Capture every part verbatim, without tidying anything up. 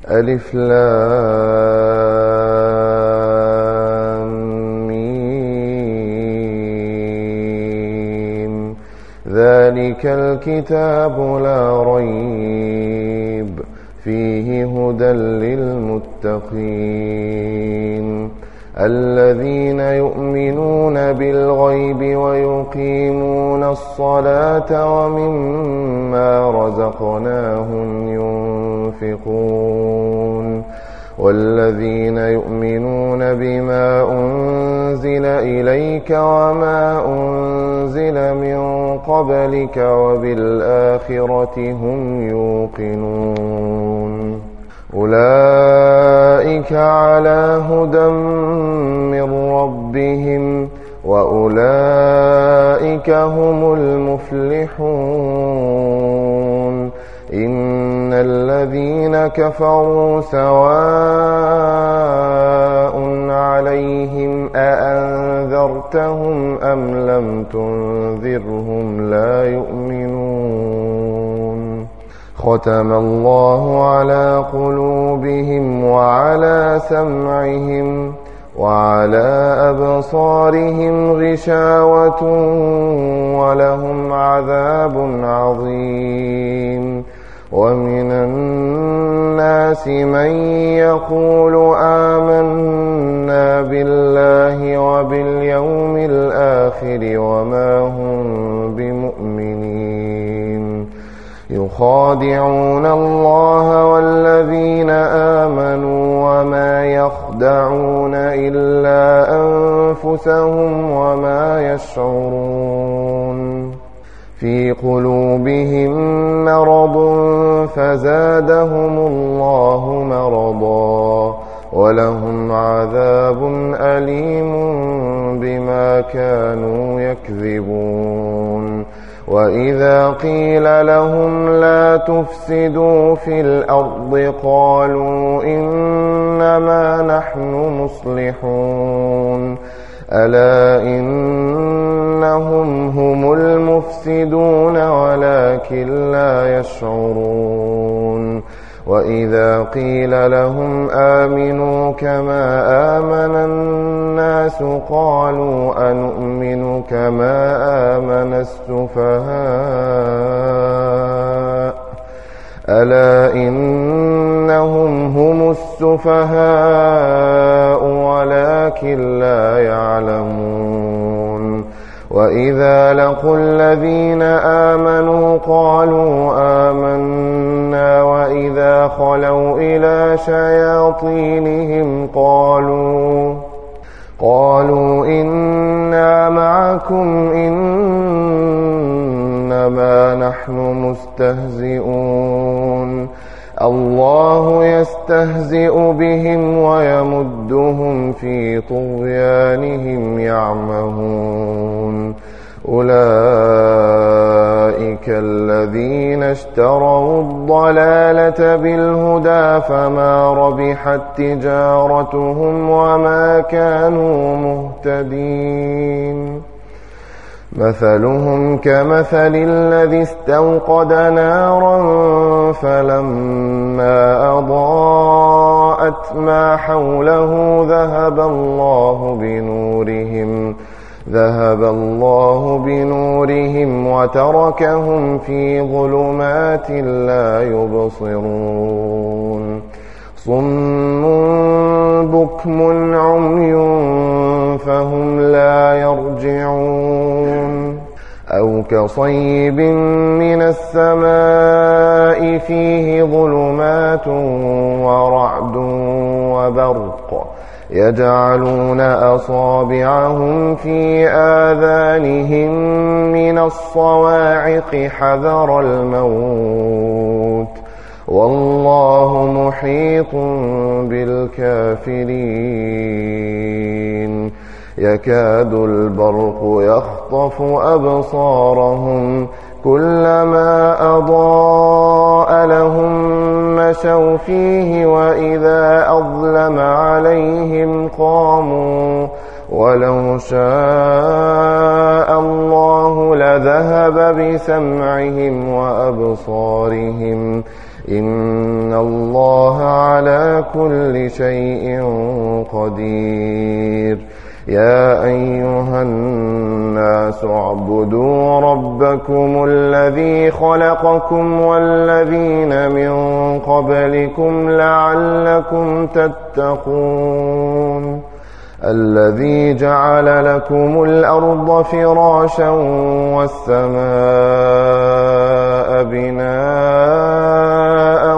ألف لام ميم. ذلك الكتاب لا ريب فيه هدى للمتقين الذين يؤمنون بالغيب ويقيمون الصلاة ومما رزقناهم ينفقون والذين يؤمنون بما أنزل إليك وما أنزل من قبلك وبالآخرة هم يوقنون أولئك على هدى من ربهم وأولئك هم المفلحون إن الذين كفروا سواء عليهم أأنذرتهم أم لم تنذرهم لا يؤمنون ختم الله على قلوبهم وعلى سمعهم وعلى أبصارهم غشاوة ولهم عذاب عظيم ومن الناس من يقول آمنا بالله وباليوم الآخر وما هم بمؤمنين يخادعون الله والذين آمنوا وما يخدعون إلا أنفسهم وما يشعرون في قلوبهم مرض فزادهم الله مرضا ولهم عذاب أليم بما كانوا يكذبون وإذا قيل لهم لا تفسدوا في الأرض قالوا إنما نحن مصلحون ألا إنهم هم المفسدون ولكن لا يشعرون وإذا قيل لهم آمنوا كما آمن الناس قالوا أنؤمن كما آمن السفهاء ألا إنهم هم السفهاء ولكن لا يعلمون وإذا لقوا الذين آمنوا قالوا آمنا وإذا خلوا إلى شياطينهم قالوا قالوا إنا معكم إنما نحن مستهزئون الله يستهزئ بهم ويمدهم في طغيانهم يعمهون أولئك الذين اشتروا الضلالة بالهدى فما ربحت تجارتهم وما كانوا مهتدين مثلهم كمثل الذي استوقد نارا فلما أضاءت ما حوله ذهب الله بنورهم ذهب الله بنورهم وتركهم في ظلمات لا يبصرون صم بكم عمي فهم لا يرجعون أو كصيب من السماء فيه ظلمات ورعد وبرق يجعلون أصابعهم في آذانهم من الصواعق حذر الموت والله محيط بالكافرين يكاد البرق يخطف أبصارهم كلما أضاء لهم مشوا فيه وإذا أظلم عليهم قاموا ولو شاء الله لذهب بسمعهم وأبصارهم إن الله على كل شيء قدير. يا أيها الناس اعبدوا ربكم الذي خلقكم والذين من قبلكم لعلكم تتقون. الذي جعل لكم الأرض فراشا والسماء بناء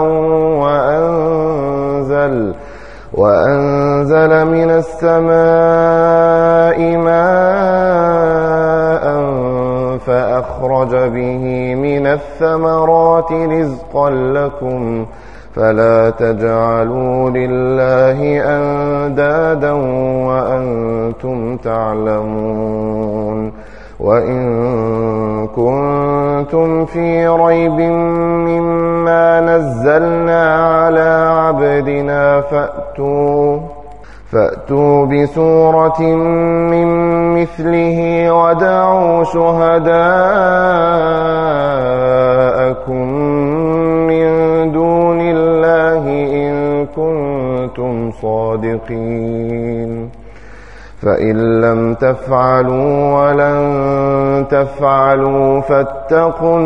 وأنزل وأنزل من السماء ماء فأخرج به من الثمرات رزقا لكم فلا تجعلوا لله أندادا وأنتم تعلمون. وإن كنتم في ريب مما نزلنا على عبدنا فأتوا فأتوا بسورة من مثله ودعوا شهداءكم من دون الله إن كنتم صادقين. فإن لم تفعلوا ولن تفعلوا فاتقوا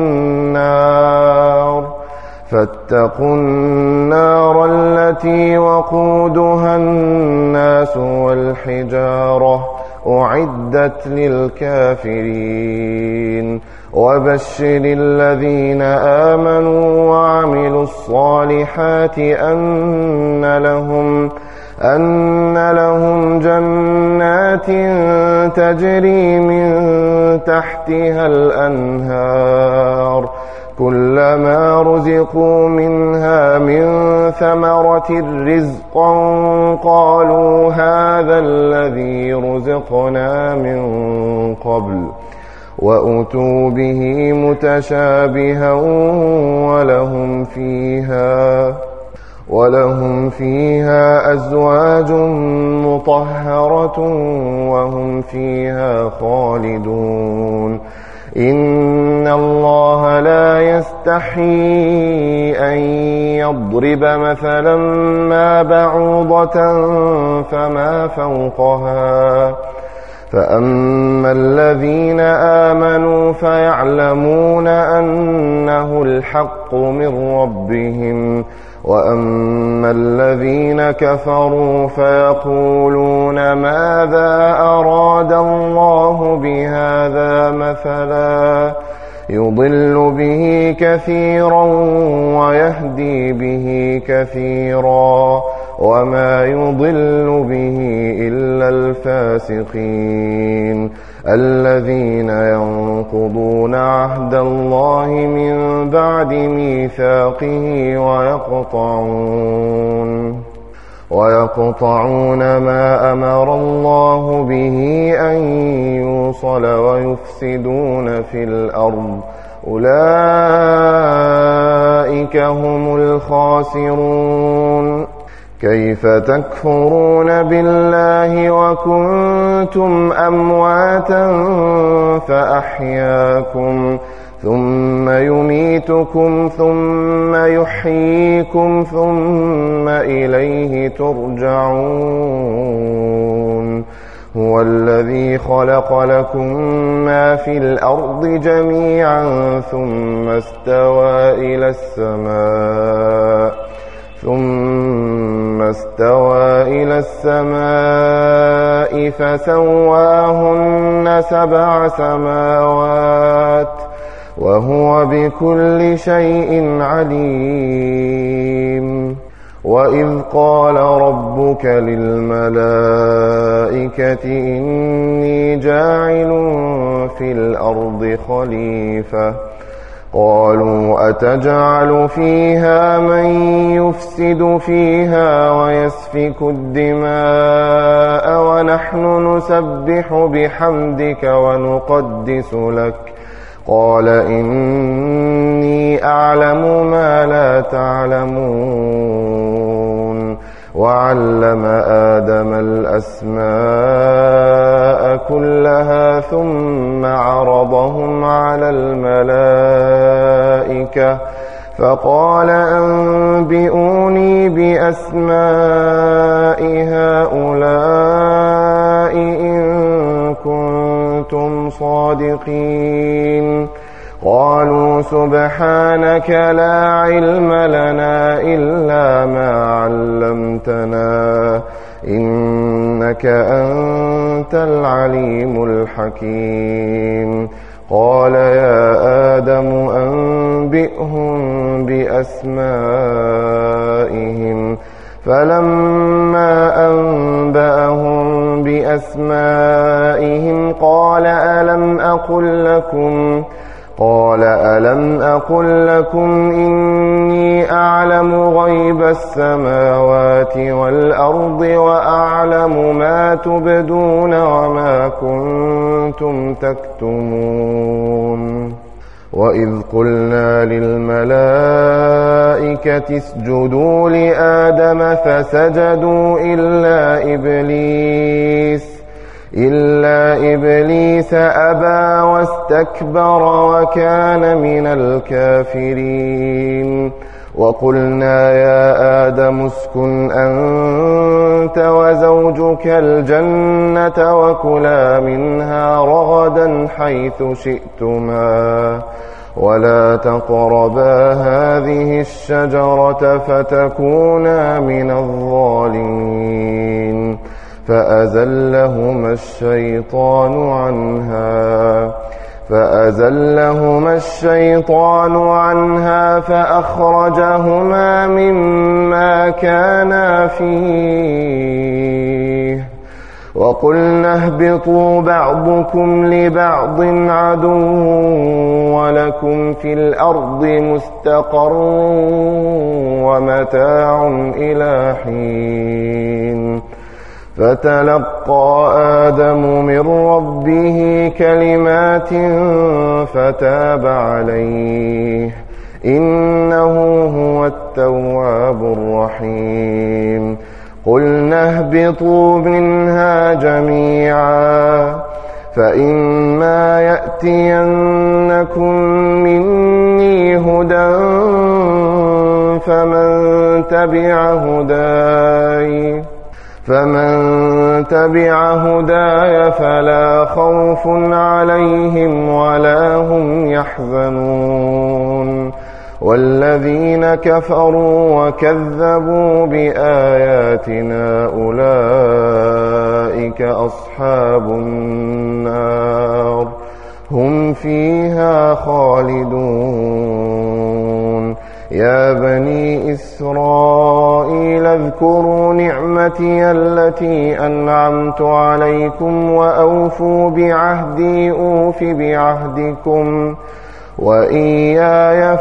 النار فاتقوا النار التي وقودها الناس والحجارة أعدت للكافرين. وبشر الذين آمنوا وعملوا الصالحات أن لهم أن لهم جنات تجري من تحتها الأنهار كلما رزقوا منها من ثمرة رزقا قالوا هذا الذي رزقنا من قبل وأتوا به متشابها ولهم فيها ولهم فيها أزواج مطهرة وهم فيها خالدون. إن الله لا يستحيي أن يضرب مثلا ما بعوضة فما فوقها فأما الذين آمنوا فيعلمون أنه الحق من ربهم وأما الذين كفروا فيقولون ماذا أراد الله بهذا مثلا يضل به كثيرا ويهدي به كثيرا وما يضل به إلا الفاسقين الذين ينقضون عهد الله من بعد ميثاقه ويقطعون ويقطعون ما أمر الله به أن يوصل ويفسدون في الأرض أولئك هم الخاسرون. كيف تكفرون بالله وكنتم أمواتا فأحياكم ثم يميتكم ثم يحييكم ثم إليه ترجعون. هو الذي خلق لكم ما في الأرض جميعا ثم استوى إلى السماء ثم استوى إلى السماء فسواهن سبع سماوات وهو بكل شيء عليم. وإذ قال ربك للملائكة إني جاعل في الأرض خليفة قالوا أتجعل فيها من يفسد فيها ويسفك الدماء ونحن نسبح بحمدك ونقدس لك قال إني أعلم ما لا تعلمون. وعلم آدم الأسماء كلها ثم عرضهم على الملائكة فقال أنبئوني بأسماء هؤلاء إن كنتم صادقين. قالوا سبحانك لا علم لنا إلا ما علمتنا إنك أنت العليم الحكيم. قال يا آدم أنبئهم بأسمائهم. فلما أنبأهم بأسمائهم قال ألم أقل لكم قال ألم أقل لكم إني أعلم غيب السماوات والأرض وأعلم ما تبدون وما كنتم تكتمون. وإذ قلنا للملائكة اسجدوا لآدم فسجدوا إلا إبليس إلا إبليس أبى واستكبر وكان من الكافرين. وقلنا يا آدم اسكن أنت وزوجك الجنة وكلا منها رغدا حيث شئتما ولا تقربا هذه الشجرة فتكونا من الظالمين. فأزلهما الشيطان عنها فأزلهما الشيطان عنها فأخرجهما مما كانا فيه. وقلنا اهبطوا بعضكم لبعض عدو ولكم في الأرض مستقر ومتاع إلى حين. فتلقى آدم من ربه كلمات فتاب عليه إنه هو التواب الرحيم. قلنا اهبطوا منها جميعا فإما يأتينكم مني هدى فمن تبع هداي فمن تبع هداي فلا خوف عليهم ولا هم يحزنون. والذين كفروا وكذبوا بآياتنا أولئك أصحاب النار هم فيها خالدون. يا بني إسرائيل اذكروا نعمتي التي أنعمت عليكم وأوفوا بعهدي أوف بعهدكم وإياي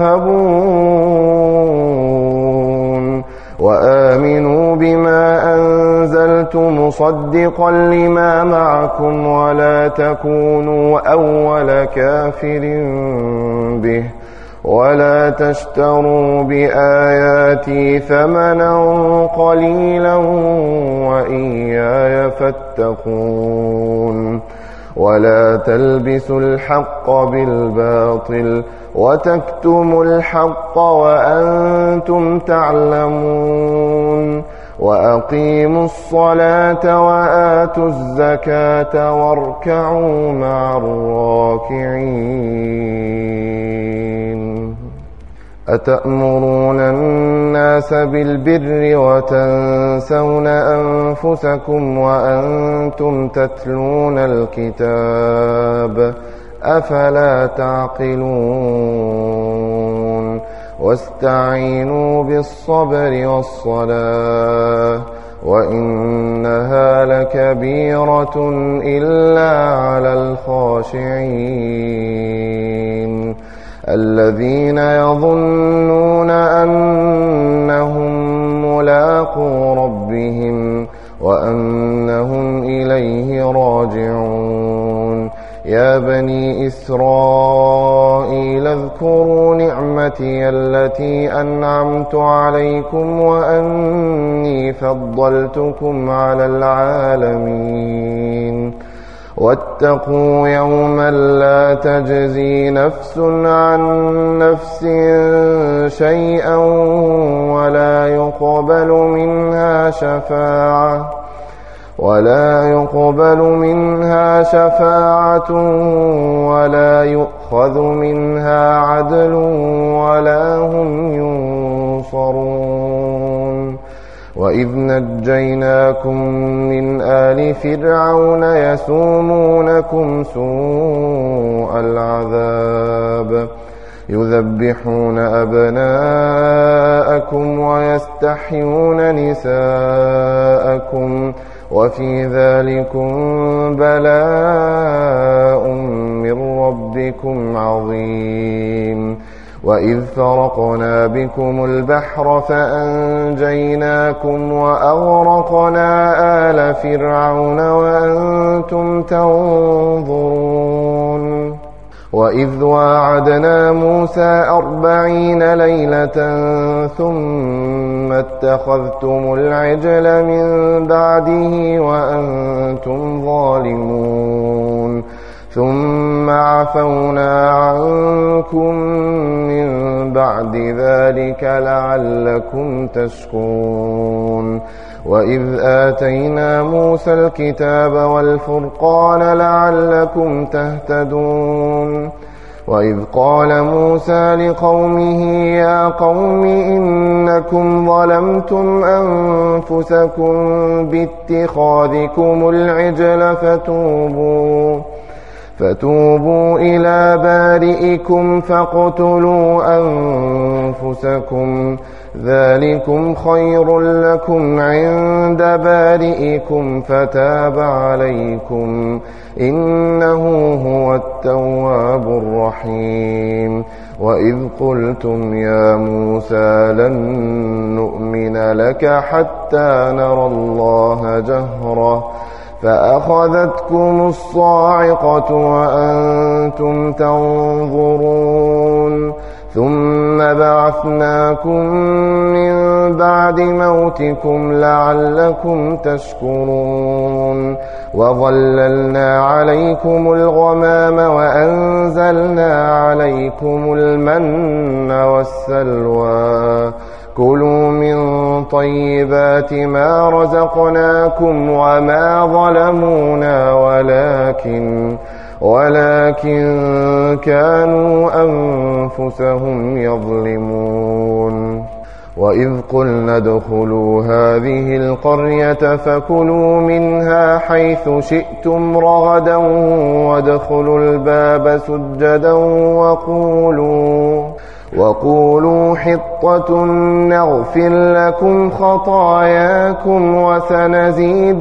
فارهبون. وآمنوا بما أنزلت مصدقا لما معكم ولا تكونوا أول كافر به ولا تشتروا بآياتي ثمنا قليلا وإياي فاتقون. ولا تلبسوا الحق بالباطل وتكتموا الحق وأنتم تعلمون. وأقيموا الصلاة وآتوا الزكاة واركعوا مع الراكعين. أتأمرون الناس بالبر وتنسون أنفسكم وأنتم تتلون الكتاب أفلا تعقلون. واستعينوا بالصبر والصلاة وإنها لكبيرة إلا على الخاشعين الذين يظنون أنهم ملاقو ربهم وأنهم إليه راجعون. يا بني إسرائيل اذكروا نعمتي التي أنعمت عليكم وأني فضلتكم على العالمين. واتقوا يوما لا تجزي نفس عن نفس شيئا ولا يقبل منها شفاعة ولا يقبل منها شفاعة ولا يؤخذ منها عدل ولا هم ينصرون. وإذ نجيناكم من آل فرعون يسومونكم سوء العذاب يذبحون أبناءكم ويستحيون نساءكم وفي ذلكم بلاء من ربكم عظيم. وإذ فرقنا بكم البحر فأنجيناكم وأغرقنا آل فرعون وأنتم تنظرون. وإذ واعدنا موسى أربعين ليلة ثم اتخذتم العجل من بعده وأنتم ظالمون ثم عفونا عنكم من بعد ذلك لعلكم تشكرون. وإذ آتينا موسى الكتاب والفرقان لعلكم تهتدون. وإذ قال موسى لقومه يا قوم إنكم ظلمتم أنفسكم باتخاذكم العجل فتوبوا فتوبوا إلى بارئكم فاقتلوا أنفسكم ذلكم خير لكم عند بارئكم فتاب عليكم إنه هو التواب الرحيم. وإذ قلتم يا موسى لن نؤمن لك حتى نرى الله جهرة فأخذتكم الصاعقة وأنتم تنظرون ثم بعثناكم من بعد موتكم لعلكم تشكرون. وظللنا عليكم الغمام وأنزلنا عليكم المن والسلوى كلوا من طيبات ما رزقناكم وما ظلمونا ولكن ولكن كانوا أنفسهم يظلمون. وإذ قلنا ادخلوا هذه القرية فكلوا منها حيث شئتم رغدا وادخلوا الباب سجدا وقولوا وقولوا حطة نغفر لكم خطاياكم وسنزيد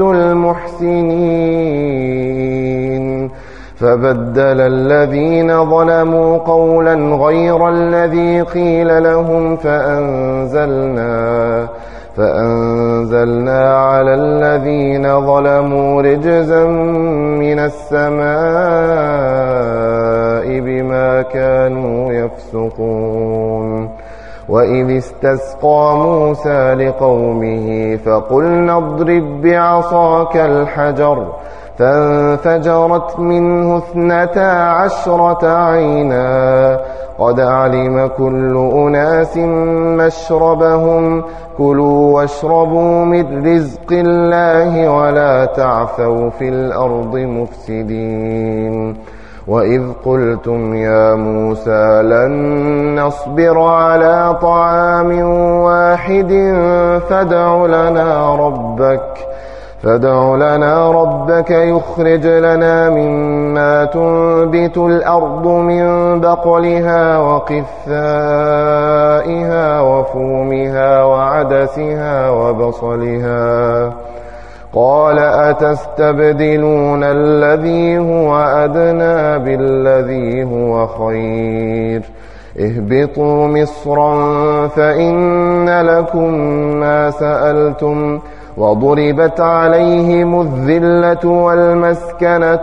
المحسنين. فبدل الذين ظلموا قولا غير الذي قيل لهم فأنزلنا فأنزلنا على الذين ظلموا رجزا من السماء بما كانوا يفسقون. وإذ استسقى موسى لقومه فقلنا اضرب بعصاك الحجر فانفجرت منه اثنتا عشرة عينا قد علم كل أناس مشربهم كلوا واشربوا من رزق الله ولا تعثوا في الأرض مفسدين. وإذ قلتم يا موسى لن نصبر على طعام واحد فادع لنا ربك فادع لنا ربك يخرج لنا مما تنبت الأرض من بقلها وقثائها وفومها وعدسها وبصلها قال أتستبدلون الذي هو أدنى بالذي هو خير اهبطوا مصرا فإن لكم ما سألتم وضربت عليهم الذلة والمسكنة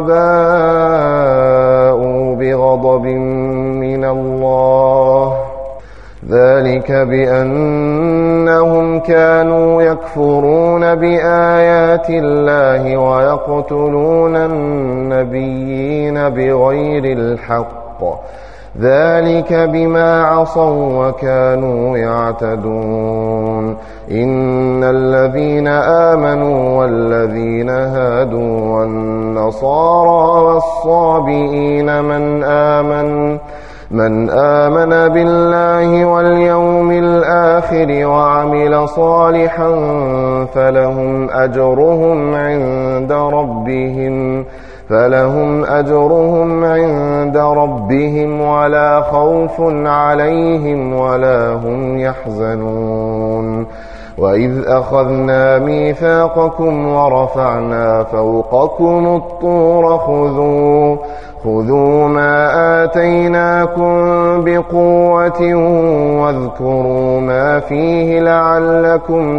وباءوا بغضب من الله ذلك بأنهم كانوا يكفرون بآيات الله ويقتلون النبيين بغير الحق ذلك بما عصوا وكانوا يعتدون إن الذين آمنوا والذين هادوا والنصارى والصابئين من آمن من آمن بالله واليوم الآخر وعمل صالحا فلهم أجرهم عند ربهم فلهم أجرهم عند ربهم ولا خوف عليهم ولا هم يحزنون وإذ أخذنا ميثاقكم ورفعنا فوقكم الطور خذوا خذوا ما آتيناكم بقوة واذكروا ما فيه لعلكم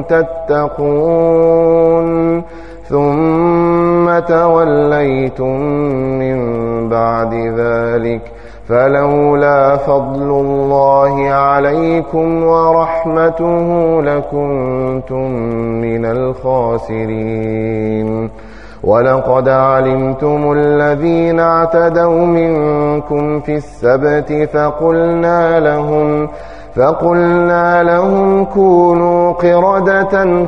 تتقون ثم توليتم من بعد ذلك فلولا فضل الله عليكم ورحمته لكنتم من الخاسرين ولقد علمتم الذين اعتدوا منكم في السبت فقلنا لهم فقلنا لهم كونوا قردة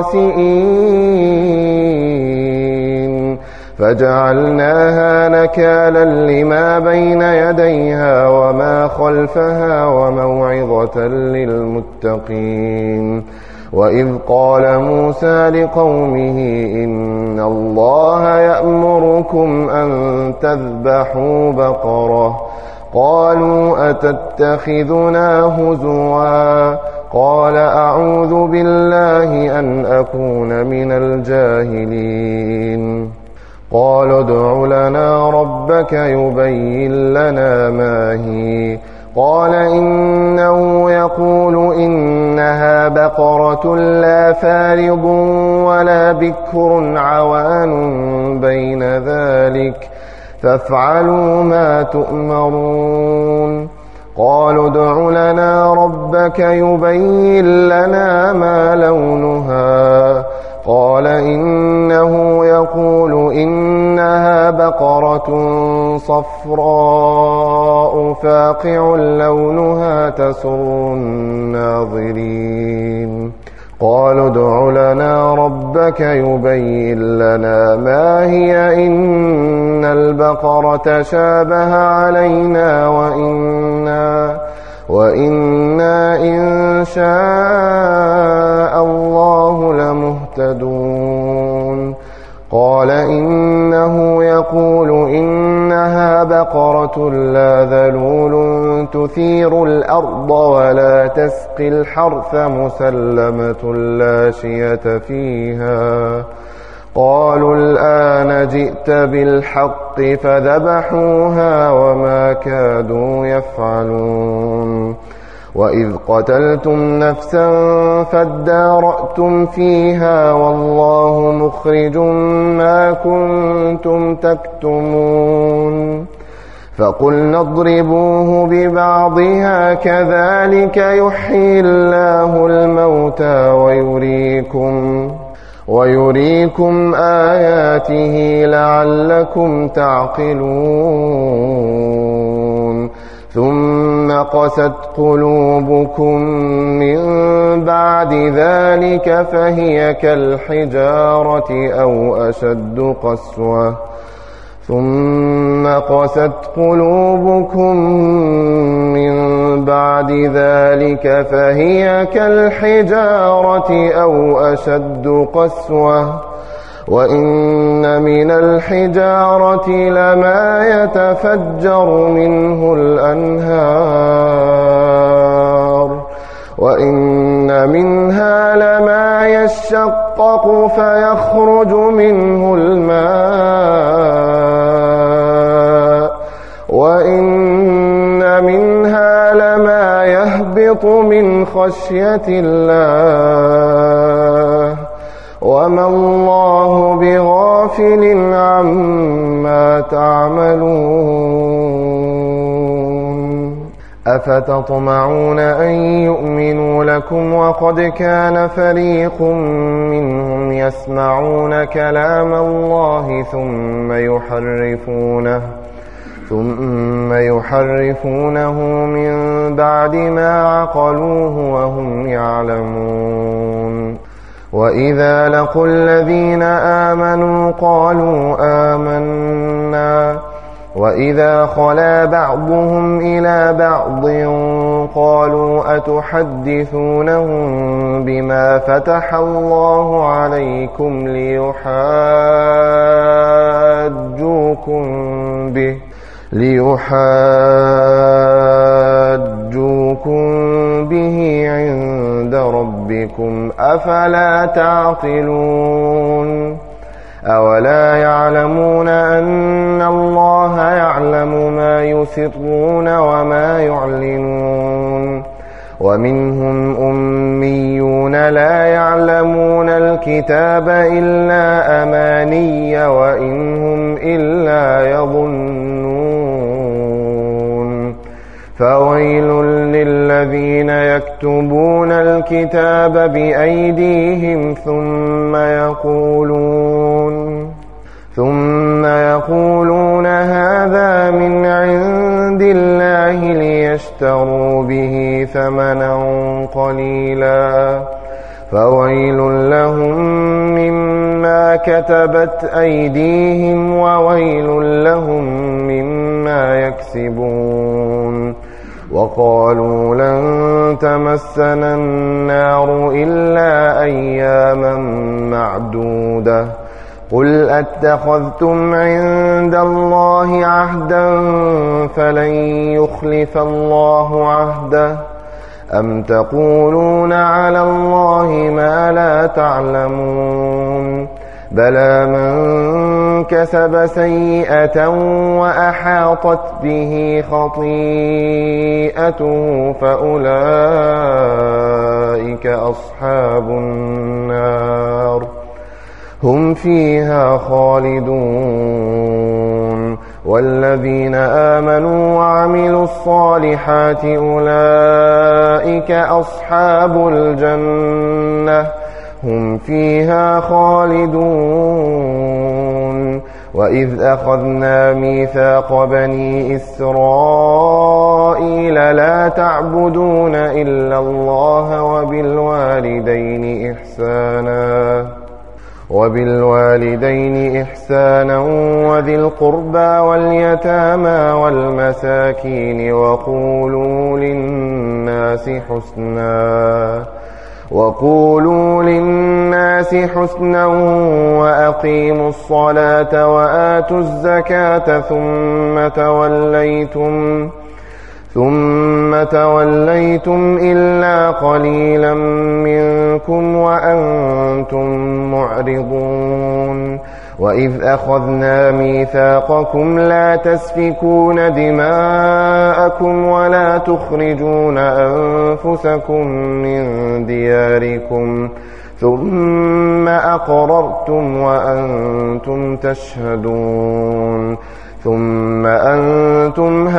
خاسئين فجعلناها نكالا لما بين يديها وما خلفها وموعظة للمتقين وإذ قال موسى لقومه إن الله يأمركم أن تذبحوا بقرة قالوا أتتخذنا هزوا قال أعوذ بالله أن أكون من الجاهلين قالوا ادع لنا ربك يبين لنا ما هي قال إنه يقول إنها بقرة لا فارض ولا بكر عوان بين ذلك فافعلوا ما تؤمرون قالوا ادع لنا ربك يبين لنا ما لونها قال إنه يقول إنها بقرة صفراء فاقع لونها تسر الناظرين قالوا ادع لنا ربك يبين لنا ما هي إن البقرة شابه علينا وإنا وإنا إن شاء الله لمهتدون قال إنه يقول إنها بقرة لا ذلول تثير الأرض ولا تسقي الحرث مسلمة لا شية فيها قالوا الآن جئت بالحق فذبحوها وما كادوا يفعلون وإذ قتلتم نفسا فادارأتم فيها والله مخرج ما كنتم تكتمون فقلنا اضربوه ببعضها كذلك يحيي الله الموتى ويريكم ويريكم آياته لعلكم تعقلون ثم قست قلوبكم من بعد ذلك فهي كالحجارة أو أشد قسوة ثم قست قلوبكم من بعد ذلك فهي كالحجارة أو أشد قسوة وإن من الحجارة لما يتفجر منه الأنهار وإن منها لما يشقق فيخرج منه الماء وإن منها لما يهبط من خشية الله وما الله بغافل عما تعملون أفتطمعون أن يؤمنوا لكم وقد كان فريق منهم يسمعون كلام الله ثم يحرفونه ثم يحرفونه من بعد ما عقلوه وهم يعلمون. وإذا لقوا الذين آمنوا قالوا آمنا وإذا خلا بعضهم إلى بعض قالوا أتحدثونهم بما فتح الله عليكم ليحاجوكم به ليحاجوكم به عند ربكم أفلا تعقلون. أولا يعلمون أن الله يعلم ما يسرون وما يعلنون. ومنهم أميون لا يعلمون الكتاب إلا أماني وإن هم إلا يظنون. فويل للذين يكتبون الكتاب بأيديهم ثم يقولون ثم يقولون هذا من عند الله ليشتروا به ثمنا قليلا فويل لهم مما كتبت أيديهم وويل لهم مما يكسبون. وقالوا لن تمسنا النار إلا أياما معدودة قل أتخذتم عند الله عهدا فلن يخلف الله عهده أم تقولون على الله ما لا تعلمون. بلى من كسب سيئة وأحاطت به خطيئته فأولئك أصحاب النار هم فيها خالدون. والذين آمنوا وعملوا الصالحات أولئك أصحاب الجنة هم فيها خالدون. وإذ أخذنا ميثاق بني إسرائيل لا تعبدون إلا الله وبالوالدين إحسانا وبالوالدين إحسانا وذي القربى واليتامى والمساكين وقولوا للناس حسنا وقولوا للناس حسنا وأقيموا الصلاة وآتوا الزكاة ثم توليتم ثم توليتم إلا قليلا منكم وأنتم معرضون. وإذ أخذنا ميثاقكم لا تسفكون دماءكم ولا تخرجون أنفسكم من دياركم ثم أقررتم وأنتم تشهدون. ثم أنتم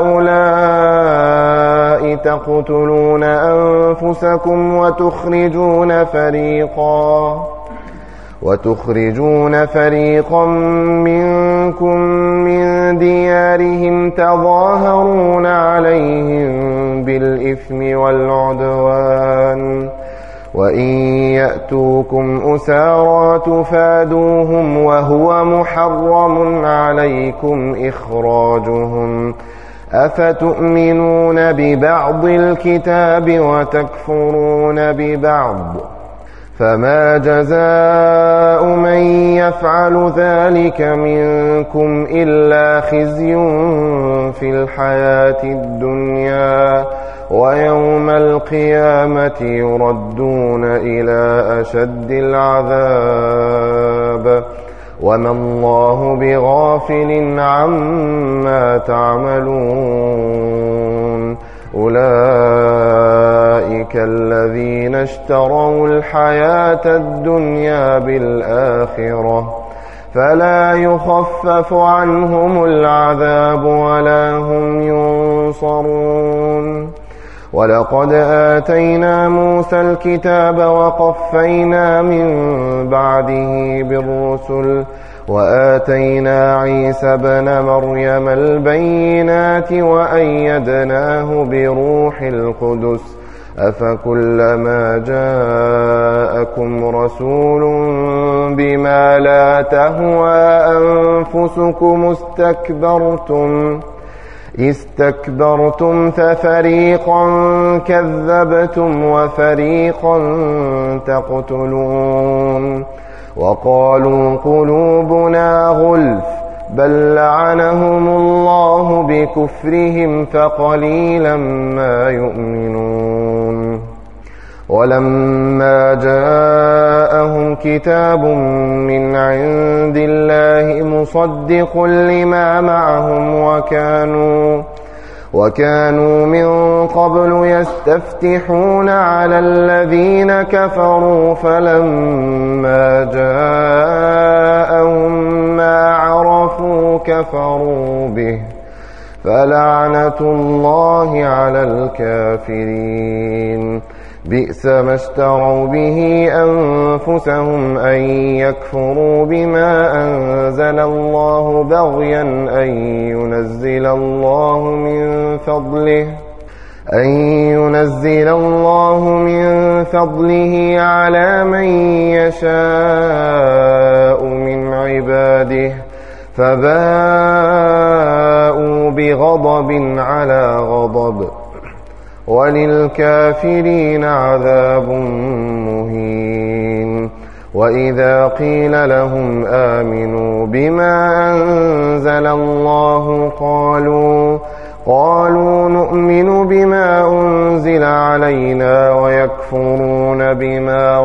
هؤلاء تقتلون أنفسكم وتخرجون فريقا وتخرجون فريقا منكم من ديارهم تظاهرون عليهم بالإثم والعدوان وإن يأتوكم أسارى تفادوهم وهو محرم عليكم إخراجهم أفتؤمنون ببعض الكتاب وتكفرون ببعض فما جزاء من يفعل ذلك منكم إلا خزي في الحياة الدنيا ويوم القيامة يردون إلى أشد العذاب وما الله بغافل عما تعملون. أولئك الذين اشتروا الحياة الدنيا بالآخرة فلا يخفف عنهم العذاب ولا هم ينصرون. ولقد آتينا موسى الكتاب وقفينا من بعده بالرسل وآتينا عيسى ابن مريم البينات وأيدناه بروح القدس أفكلما جاءكم رسول بما لا تهوى أنفسكم استكبرتم استكبرتم ففريقا كذبتم وفريقا تقتلون. وقالوا قلوبنا غلف بل لعنهم الله بكفرهم فقليلا ما يؤمنون. ولما جاءهم كتاب من عند الله مصدق لما معهم وكانوا وكانوا من قبل يستفتحون على الذين كفروا فلما جاءهم ما عرفوا كفروا به فلعنة الله على الكافرين. بئس ما اشتروا به أنفسهم أن يكفروا بما أنزل الله بغيا أن ينزل الله من فضله أن ينزل الله من فضله على من يشاء من عباده فباءوا بغضب على غضب وللكافرين عذاب مهين. وإذا قيل لهم آمنوا بما أنزل الله قالوا قالوا نؤمن بما أنزل علينا ويكفرون بما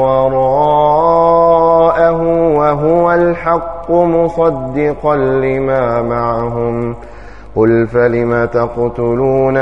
وراءه وهو الحق مصدقا لما معهم. قل فلم تقتلون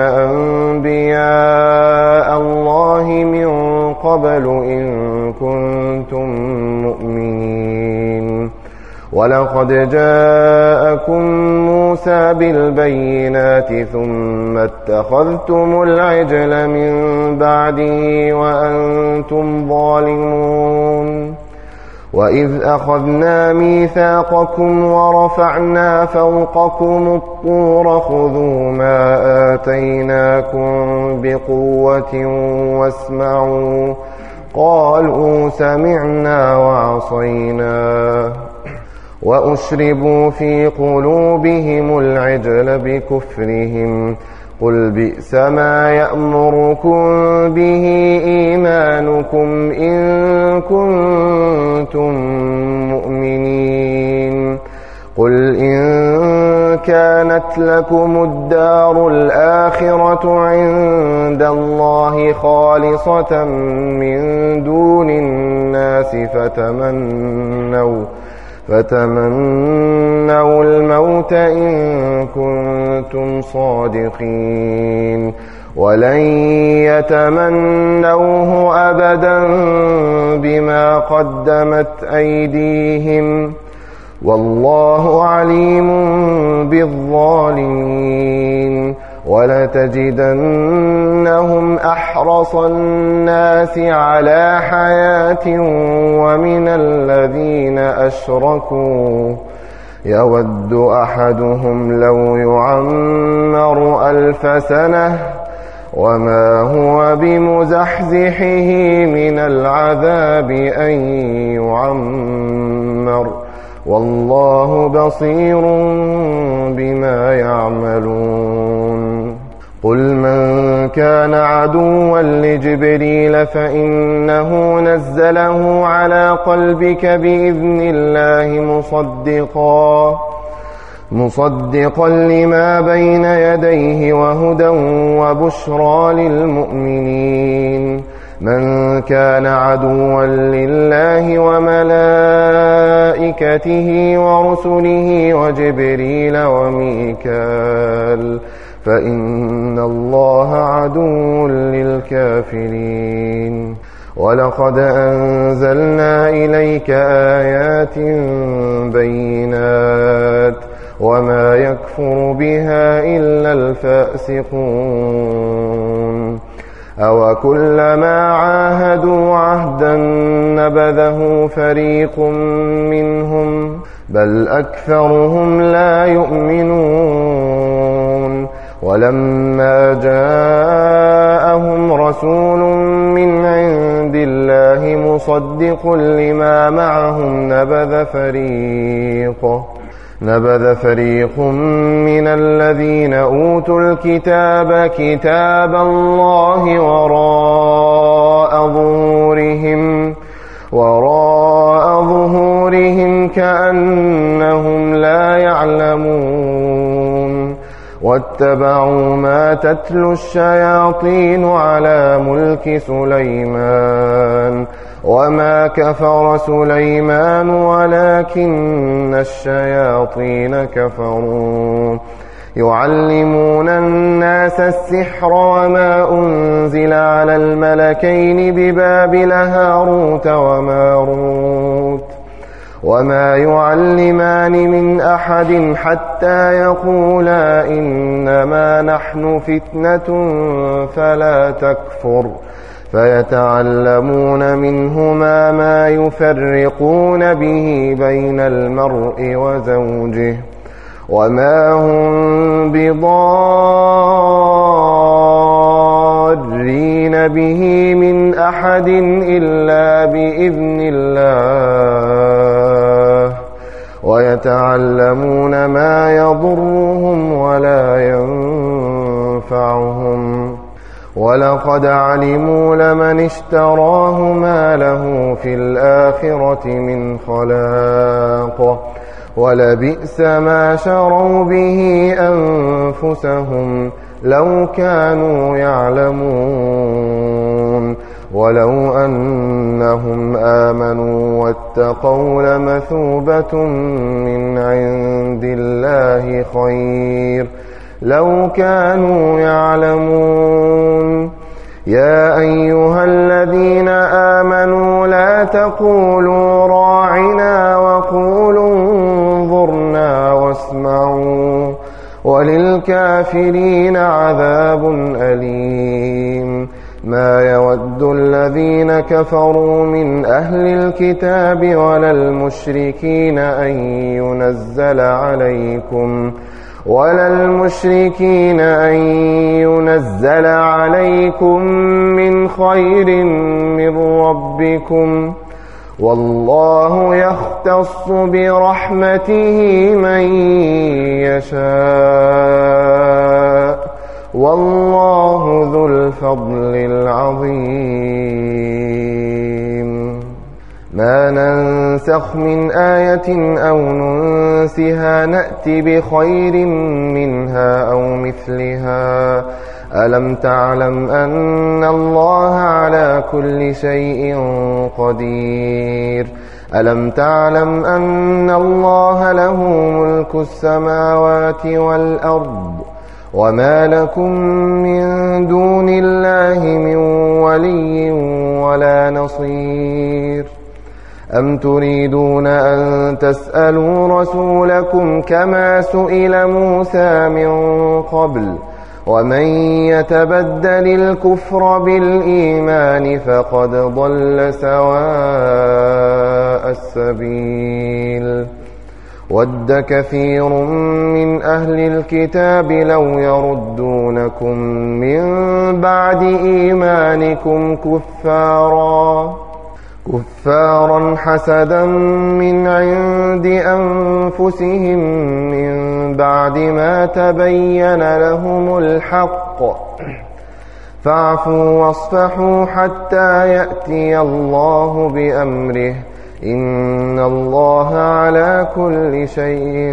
أنبياء الله من قبل إن كنتم مؤمنين. ولقد جاءكم موسى بالبينات ثم اتخذتم العجل من بعده وأنتم ظالمون. وإذ أخذنا ميثاقكم ورفعنا فوقكم الطور خذوا ما آتيناكم بقوة واسمعوا قالوا سمعنا وعصينا وأشربوا في قلوبهم العجل بكفرهم. قل بئس ما يأمركم به إيمانكم إن كنتم مؤمنين. قل إن كانت لكم الدار الآخرة عند الله خالصة من دون الناس فتمنوا فتمنوا الموت إن كنتم صادقين ولن يتمنوه أبدا بما قدمت أيديهم والله عليم بالظالمين. ولتجدنهم أحرص الناس على حياة ومن الذين أشركوا يود أحدهم لو يعمر ألف سنة وما هو بمزحزحه من العذاب أن يعمر والله بصير بما يعملون. قل من كان عدوا لجبريل فإنه نزله على قلبك بإذن الله مصدقا مصدقا لما بين يديه وهدى وبشرى للمؤمنين. من كان عدوا لله وملائكته ورسله وجبريل وميكال فإن الله عدو للكافرين. ولقد أنزلنا إليك آيات بينات وما يكفر بها إلا الفاسقون أو كلما عاهدوا عهدا نبذه فريق منهم بل أكثرهم لا يؤمنون ولما جاءهم رسول من عند الله مصدق لما معهم نبذ فريق نبذ فريق من الذين أوتوا الكتاب كتاب الله وراء ظهورهم وراء ظهورهم كأنهم لا يعلمون واتبعوا ما تتلو الشياطين على ملك سليمان وما كفر سليمان ولكن الشياطين كفروا يعلمون الناس السحر وما أنزل على الملكين ببابل هاروت وماروت وما يعلمان من أحد حتى يقولا إنما نحن فتنة فلا تكفر فيتعلمون منهما ما يفرقون به بين المرء وزوجه وما هم بضارين به من أحد إلا بإذن الله ويتعلمون ما يضرهم ولا ينفعهم ولقد علموا لمن اشتراه ما له في الآخرة من خلاق ولبئس ما شروا به أنفسهم لو كانوا يعلمون ولو أنهم آمنوا واتقوا لمثوبة من عند الله خير لو كانوا يعلمون يا أيها الذين آمنوا لا تقولوا راعنا وقولوا انظرنا واسمعوا وللكافرين عذاب أليم ما يود الذين كفروا من أهل الكتاب ولا المشركين أن ينزل عليكم ولا المشركين أن ينزل عليكم من خير من ربكم والله يختص برحمته من يشاء والله ذو الفضل العظيم ما ننسخ من آية أو ننسها نأت بخير منها أو مثلها ألم تعلم أن الله على كل شيء قدير ألم تعلم أن الله له ملك السماوات والأرض وما لكم من دون الله من ولي ولا نصير أم تريدون أن تسألوا رسولكم كما سئل موسى من قبل ومن يتبدل الكفر بالإيمان فقد ضل سواء السبيل ود كثير من أهل الكتاب لو يردونكم من بعد إيمانكم كفارا كفارا حسدا من عند أنفسهم من بعد ما تبين لهم الحق فاعفوا واصفحوا حتى يأتي الله بأمره إن الله على كل شيء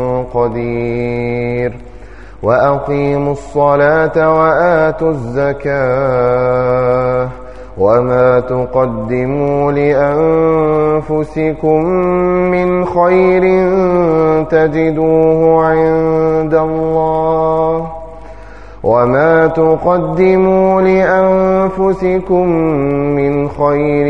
قدير وأقيموا الصلاة وآتوا الزكاة وما تقدموا لأنفسكم من خير تجدوه عند الله وما تقدموا لأنفسكم من خير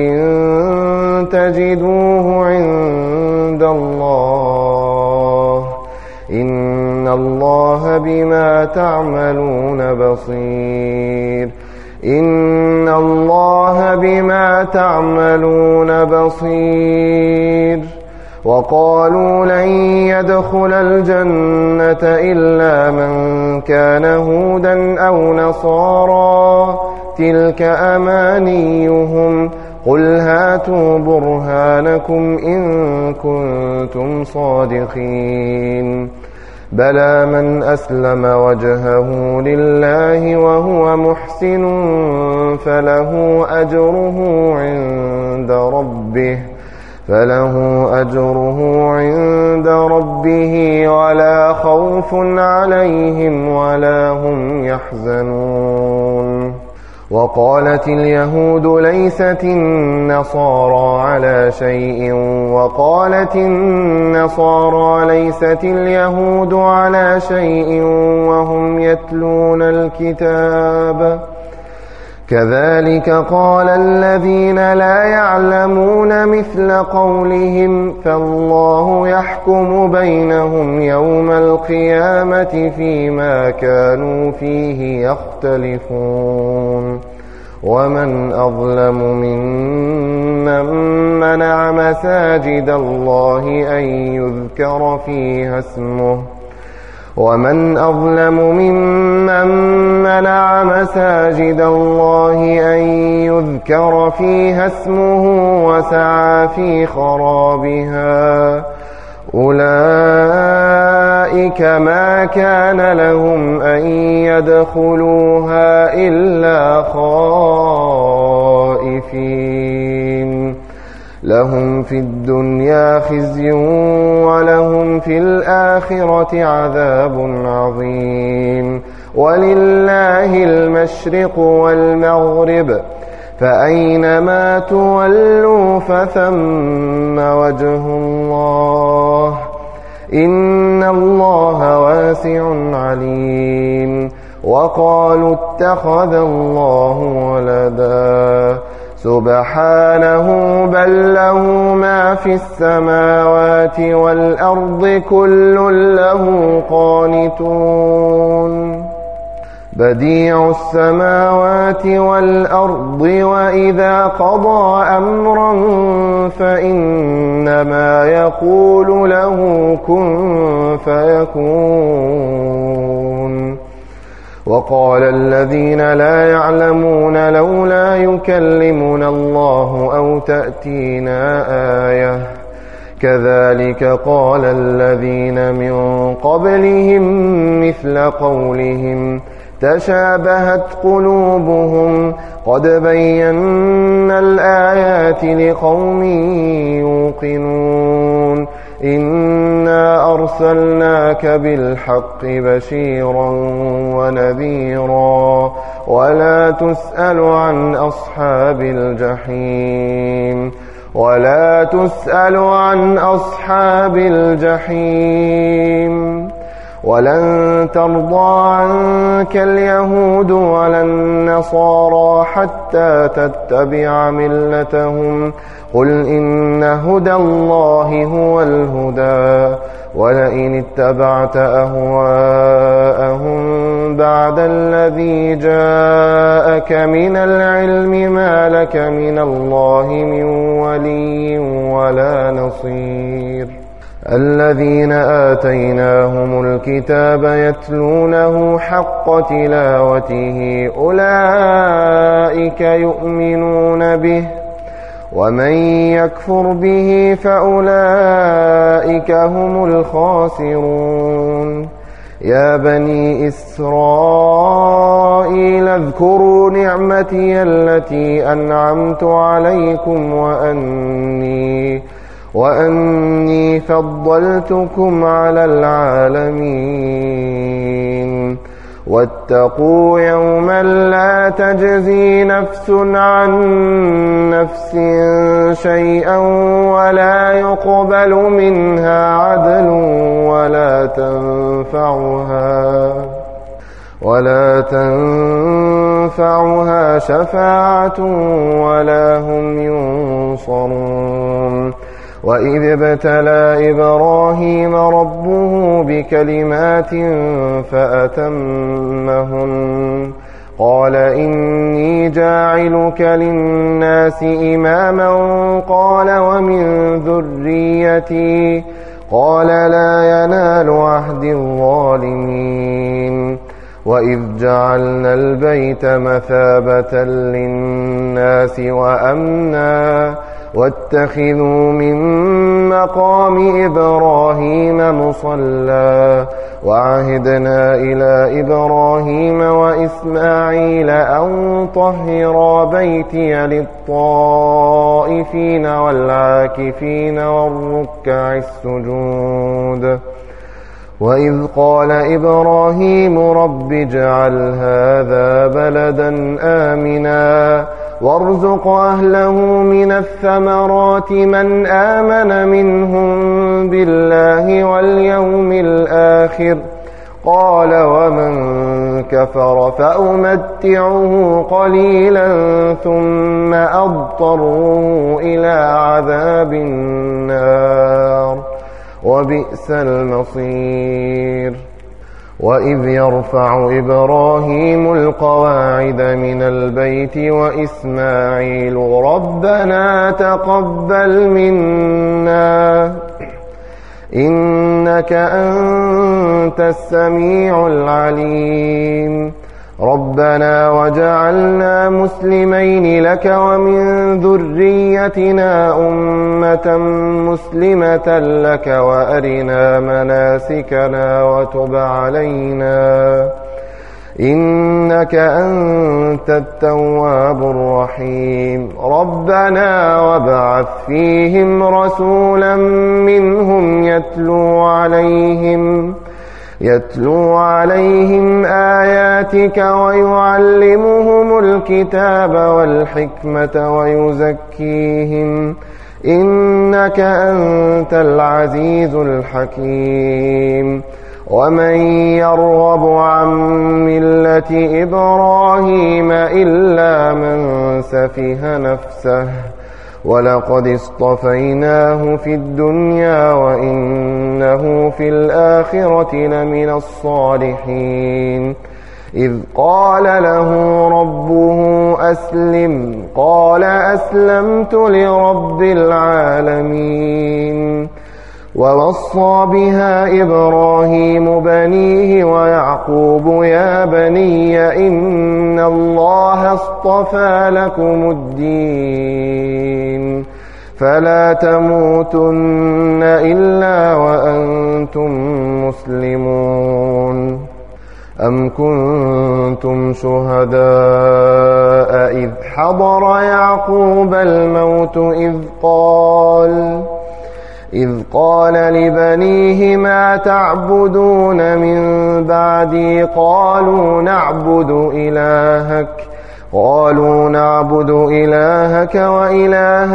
تجدوه عند الله إن الله بما تعملون بصير إن الله بما تعملون بصير وقالوا لن يدخل الجنة إلا من كان هودا أو نصارى تلك أمانيهم قل هاتوا برهانكم إن كنتم صادقين بلى من أسلم وجهه لله وهو محسن فله أجره عند ربه فله أجره عند ربه ولا خوف عليهم ولا هم يحزنون وقالت اليهود ليست النصارى على شيء وقالت النصارى ليست اليهود على شيء وهم يتلون الكتاب كذلك قال الذين لا يعلمون مثل قولهم فالله يحكم بينهم يوم القيامة فيما كانوا فيه يختلفون ومن أظلم ممن منع مساجد الله أن يذكر فيها اسمه ومن أظلم ممن منع مساجد الله أن يذكر فيها اسمه وسعى في خرابها أولئك ما كان لهم أن يدخلوها إلا خائفين لهم في الدنيا خزي ولهم في الآخرة عذاب عظيم ولله المشرق والمغرب فأينما تولوا فثم وجه الله إن الله واسع عليم وقالوا اتخذ الله ولدا سبحانه بل له ما في السماوات والأرض كل له قانتون بديع السماوات والأرض وإذا قضى أمرا فإنما يقول له كن فيكون وقال الذين لا يعلمون لولا يكلمنا الله أو تأتينا آية كذلك قال الذين من قبلهم مثل قولهم تشابهت قلوبهم قد بينا الآيات لقوم يوقنون إنا أرسلناك بالحق بشيرا ونذيرا ولا تسأل عن أصحاب الجحيم ولا تسأل عن أصحاب الجحيم ولن ترضى عنك اليهود ولا النصارى حتى تتبع ملتهم قل إن هدى الله هو الهدى ولئن اتبعت أهواءهم بعد الذي جاءك من العلم ما لك من الله من ولي ولا نصير الذين آتيناهم الكتاب يتلونه حق تلاوته أولئك يؤمنون به ومن يكفر به فأولئك هم الخاسرون يا بني إسرائيل اذكروا نعمتي التي أنعمت عليكم وأني وأني فضلتكم على العالمين واتقوا يوما لا تجزي نفس عن نفس شيئا ولا يقبل منها عدل ولا تنفعها ولا تنفعها شفاعة ولا هم ينصرون. وإذ ابتلى إبراهيم ربه بكلمات فأتمهن قال إني جاعلك للناس إماما قال ومن ذريتي قال لا ينال عهد الظالمين. وإذ جعلنا البيت مثابة للناس وأمنا واتخذوا من مقام إبراهيم مصلى وعهدنا إلى إبراهيم وإسماعيل أن طهرا بيتي للطائفين والعاكفين والركع السجود. وإذ قال إبراهيم رب اجعل هذا بلدا آمنا وارزق أهله من الثمرات من آمن منهم بالله واليوم الآخر قال ومن كفر فأمتعه قليلا ثم أضطره إلى عذاب النار وبئس المصير. وإذ يرفع إبراهيم القواعد من البيت وإسماعيل ربنا تقبل منا إنك أنت السميع العليم ربنا وجعلنا مسلمين لك ومن ذريتنا أمة مسلمة لك وأرنا مناسكنا وتب علينا إنك أنت التواب الرحيم ربنا وابعث فيهم رسولا منهم يتلو عليهم يتلو عليهم آياتك ويعلمهم الكتاب والحكمة ويزكيهم إنك أنت العزيز الحكيم. ومن يرغب عن ملة إبراهيم إلا من سفه نفسه ولقد اصطفيناه في الدنيا وإنه في الآخرة لمن الصالحين. إذ قال له ربه أسلم قال أسلمت لرب العالمين. ووصى بها إبراهيم بنيه ويعقوب يا بني إن الله اصطفى لكم الدين فلا تموتن إلا وأنتم مسلمون. أم كنتم شهداء إذ حضر يعقوب الموت إذ قال إذ قال لبنيه ما تعبدون من بعدي قالوا نعبد إلهك قالوا نعبد إلهك وإله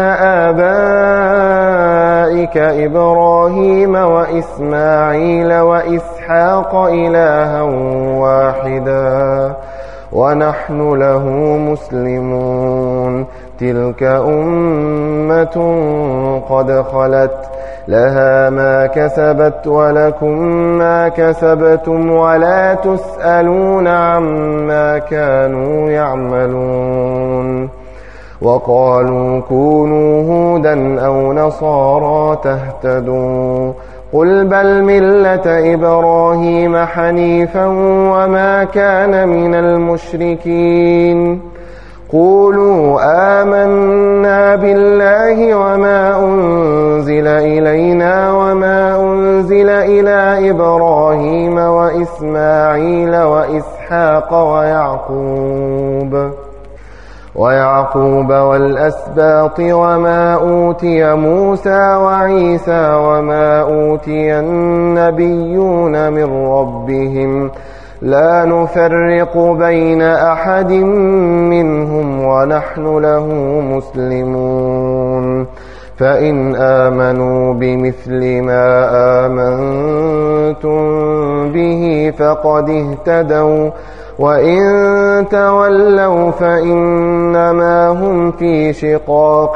آبائك إبراهيم وإسماعيل وإسحاق إلها واحدا ونحن له مسلمون. تلك أمة قد خلت لها ما كسبت ولكم ما كسبتم ولا تسألون عما كانوا يعملون. وقالوا كونوا هودا أو نصارى تهتدوا قل بل ملة إبراهيم حنيفا وما كان من المشركين. قولوا آمنا بالله وما أنزل إلينا وما أنزل إلى إبراهيم وإسماعيل وإسحاق ويعقوب ويعقوب والأسباط وما أوتي موسى وعيسى وما أوتي النبيون من ربهم لا نفرق بين أحد منهم ونحن له مسلمون. فإن آمنوا بمثل ما آمنتم به فقد اهتدوا وإن تولوا فإنما هم في شقاق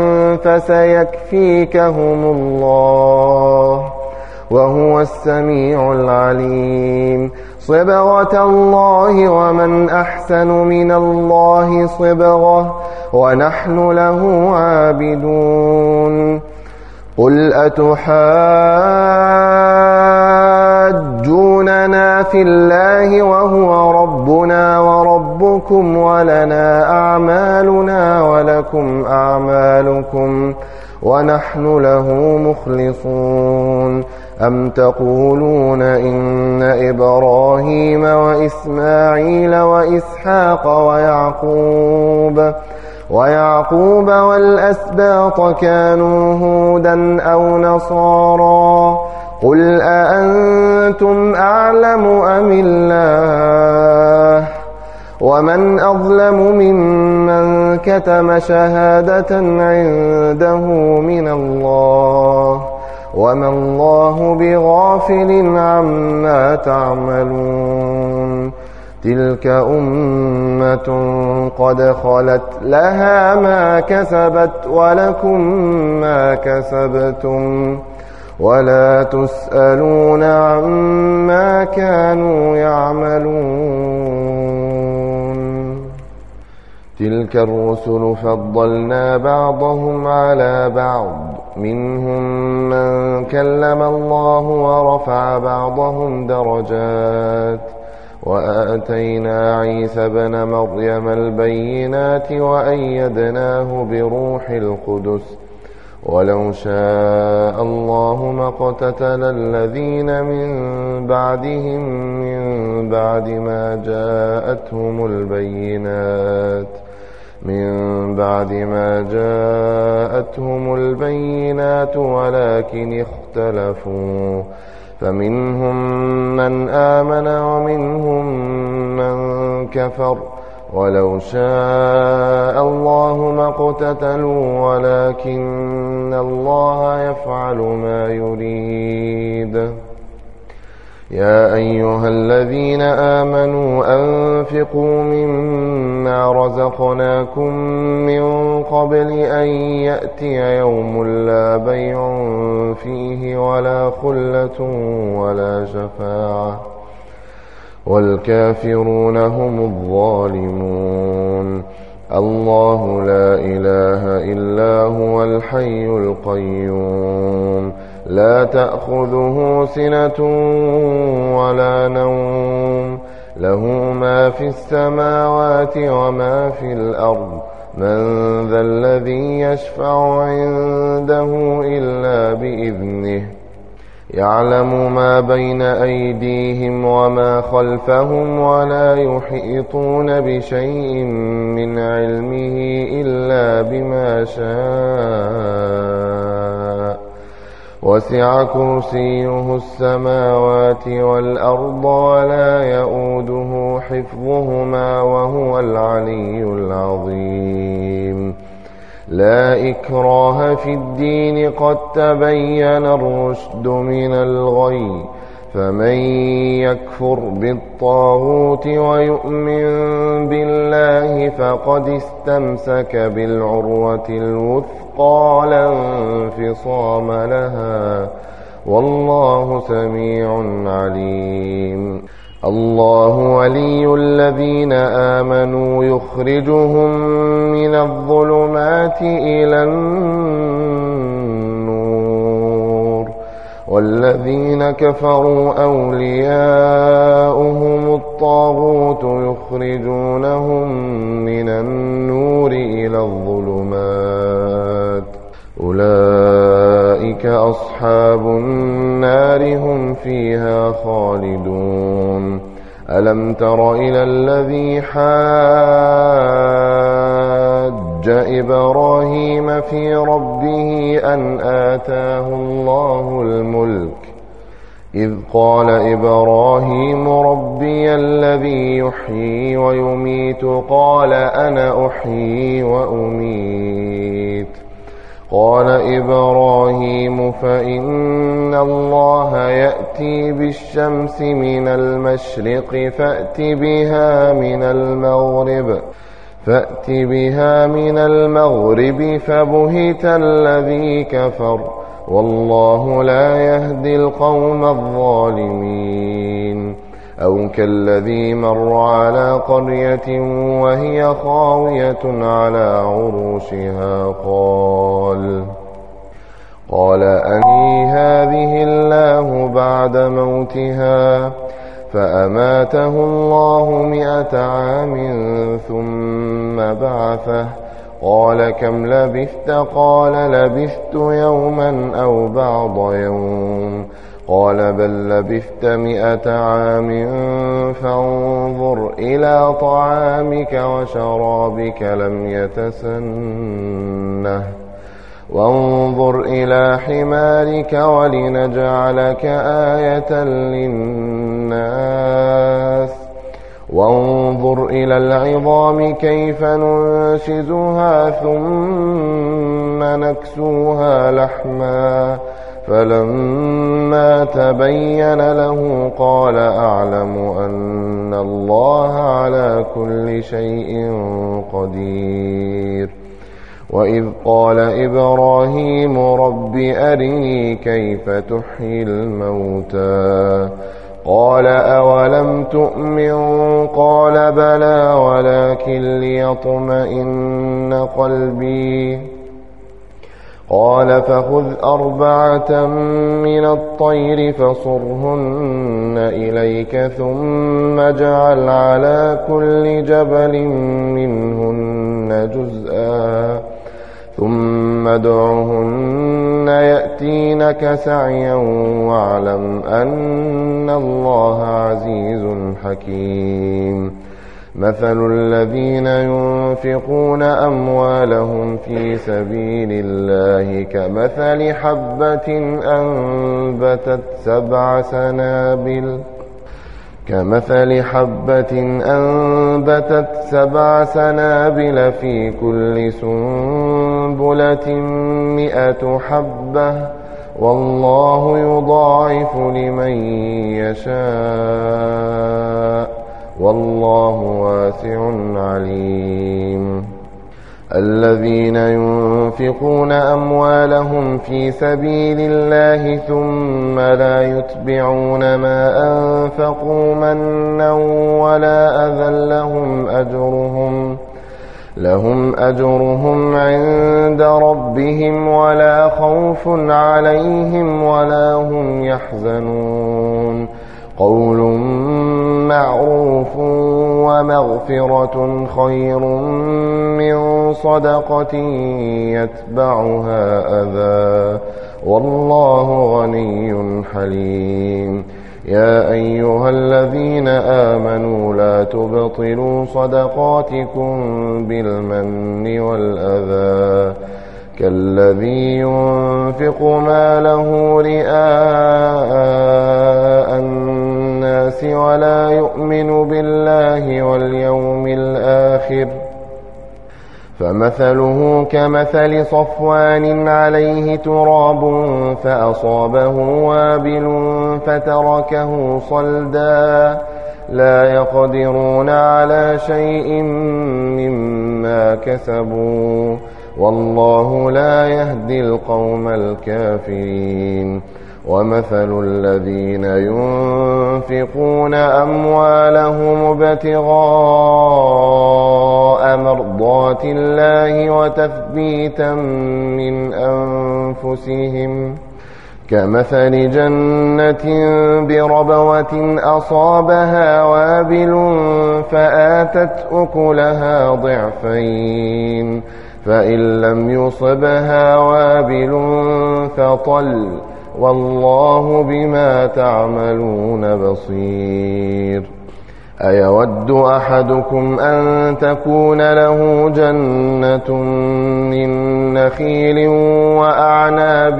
فسيكفيكهم الله وهو السميع العليم صبغة الله ومن أحسن من الله صبغة ونحن له عابدون قل أتحاجوننا في الله وهو ربنا وربكم ولنا أعمالنا ولكم أعمالكم ونحن له مخلصون أم تقولون إن إبراهيم وإسماعيل وإسحاق ويعقوب ويعقوب والأسباط كانوا هودا أو نصارى قل أأنتم أعلم أم الله ومن أظلم ممن كتم شهادة عنده من الله وما الله بغافل عما تعملون تلك أمة قد خلت لها ما كسبت ولكم ما كسبتم ولا تسألون عما كانوا يعملون تلك الرسل فضلنا بعضهم على بعض منهم من كلم الله ورفع بعضهم درجات وآتينا عيسى ابن مريم البينات وأيدناه بروح القدس ولو شاء الله ما اقتتل الذين من بعدهم من بعد ما جاءتهم البينات من بعد ما جاءتهم البينات ولكن اختلفوا فمنهم من آمن ومنهم من كفر ولو شاء الله ما اقتتلوا ولكن الله يفعل ما يريد يا أيها الذين آمنوا أنفقوا مما رزقناكم من قبل أن يأتي يوم لا بيع فيه ولا خلة ولا شفاعة والكافرون هم الظالمون الله لا إله إلا هو الحي القيوم لا تأخذه سنة ولا نوم له ما في السماوات وما في الأرض من ذا الذي يشفع عنده إلا بإذنه يعلم ما بين أيديهم وما خلفهم ولا يحيطون بشيء من علمه إلا بما شاء وسع كرسيه السماوات والأرض ولا يؤوده حفظهما وهو العلي العظيم لا إكراه في الدين قد تبين الرشد من الغي فمن يكفر بالطاغوت ويؤمن بالله فقد استمسك بالعروة الوثقى لا انفصام لها والله سميع عليم الله ولي الذين آمنوا يخرجهم من الظلمات إلى النور والذين كفروا أولياؤهم الطاغوت يخرجونهم من النور إلى الظلمات أولئك أصحاب النار هم فيها خالدون ألم تر إلى الذي حاج إبراهيم في ربه أن آتاه الله الملك إذ قال إبراهيم ربي الذي يحيي ويميت قال أنا أحيي وأميت قال إبراهيم فإن الله يأتي بالشمس من المشرق فأت بها من المغرب فأت بها من المغرب فبهت الذي كفر والله لا يهدي القوم الظالمين. أو كالذي مر على قرية وهي خاوية على عروشها قال قال أني هذه الله بعد موتها فأماته الله مئة عام ثم بعثه قال كم لبثت قال لبثت يوما أو بعض يوم قال بل لبثت مئة عام فانظر إلى طعامك وشرابك لم يتسنه وانظر إلى حمارك ولنجعلك آية للناس وانظر إلى العظام كيف ننشزها ثم نكسوها لحما فلما تبين له قال أعلم أن الله على كل شيء قدير. وإذ قال إبراهيم رب أرني كيف تحيي الموتى قال أولم تؤمن قال بلى ولكن ليطمئن قلبي قال فخذ أربعة من الطير فصرهن إليك ثم اجعل على كل جبل منهن جزءا ثم ادعهن يأتينك سعيا واعلم أن الله عزيز حكيم. مثل الذين ينفقون أموالهم في سبيل الله كمثل حبة أنبتت سبع سنابل كمثل حبة أنبتت سبع سنابل في كل سنبلة مئة حبة والله يضاعف لمن يشاء والله واسع عليم. الذين ينفقون أموالهم في سبيل الله ثم لا يتبعون ما أنفقوا منا ولا أذى لهم أجرهم لهم أجرهم عند ربهم ولا خوف عليهم ولا هم يحزنون. قول معروف ومغفرة خير من صدقة يتبعها أذى والله غني حليم. يا أيها الذين آمنوا لا تبطلوا صدقاتكم بالمن والأذى كالذي ينفق ماله رئاء الناس ولا يؤمن بالله واليوم الآخر فمثله كمثل صفوان عليه تراب فأصابه وابل فتركه صلدا لا يقدرون على شيء مما كسبوا والله لا يهدي القوم الكافرين. ومثل الذين ينفقون أموالهم ابتغاء مرضات الله وتثبيتا من أنفسهم كمثل جنة بربوة أصابها وابل فآتت أكلها ضعفين فإن لم يصبها وابل فطل والله بما تعملون بصير. أيود أحدكم أن تكون له جنة من نخيل وأعناب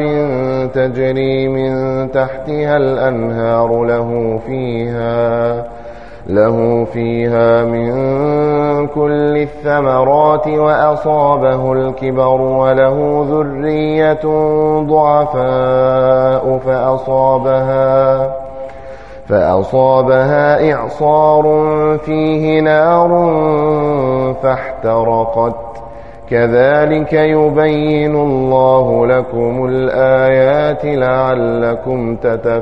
تجري من تحتها الأنهار له فيها له فيها من كل الثمرات وأصابه الكبر وله ذرية ضعفاء فأصابها فأصابها إعصار فيه نار فاحترقت كذلك يبين الله لكم الآيات لعلكم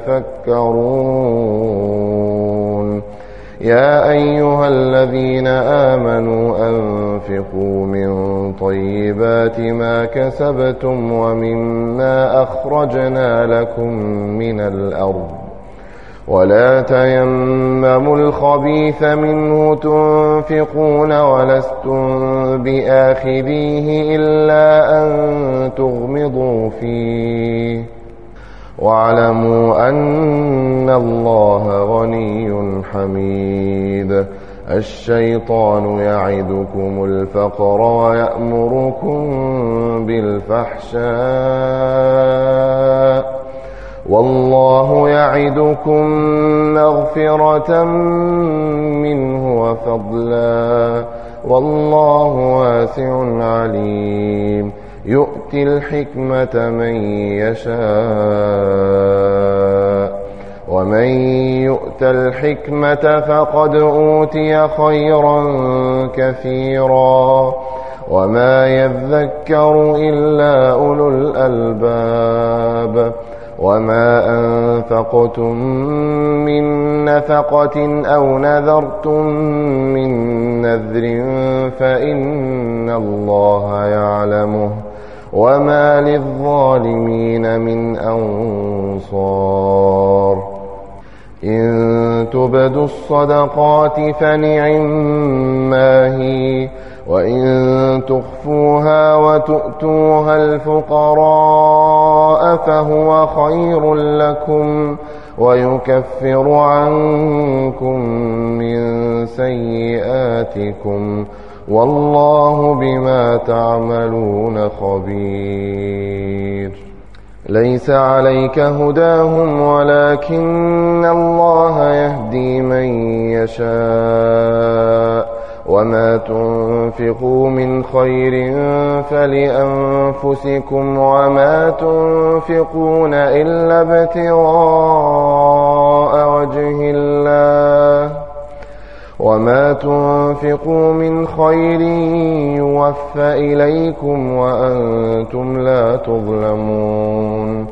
تتفكرون يا أيها الذين آمنوا أنفقوا من طيبات ما كسبتم ومما أخرجنا لكم من الأرض ولا تيمموا الخبيث منه تنفقون ولستم بآخذيه إلا أن تغمضوا فيه واعلموا أن الله غني حميد الشيطان يعدكم الفقر ويأمركم بالفحشاء والله يعدكم مغفرة منه وفضلا والله واسع عليم يؤتي الحكمة من يشاء ومن يؤت الحكمة فقد أوتي خيرا كثيرا وما يذكر إلا أولو الألباب وما أنفقتم من نفقة أو نذرتم من نذر فإن الله يعلمه وما للظالمين من أنصار إن تبدوا الصدقات فنعما هي وإن تخفوها وتؤتوها الفقراء فهو خير لكم ويكفر عنكم من سيئاتكم والله بما تعملون خبير ليس عليك هداهم ولكن الله يهدي من يشاء وما تنفقوا من خير فلأنفسكم وما تنفقون إلا ابتغاء وجه الله وما تنفقوا من خير يوفى إليكم وأنتم لا تظلمون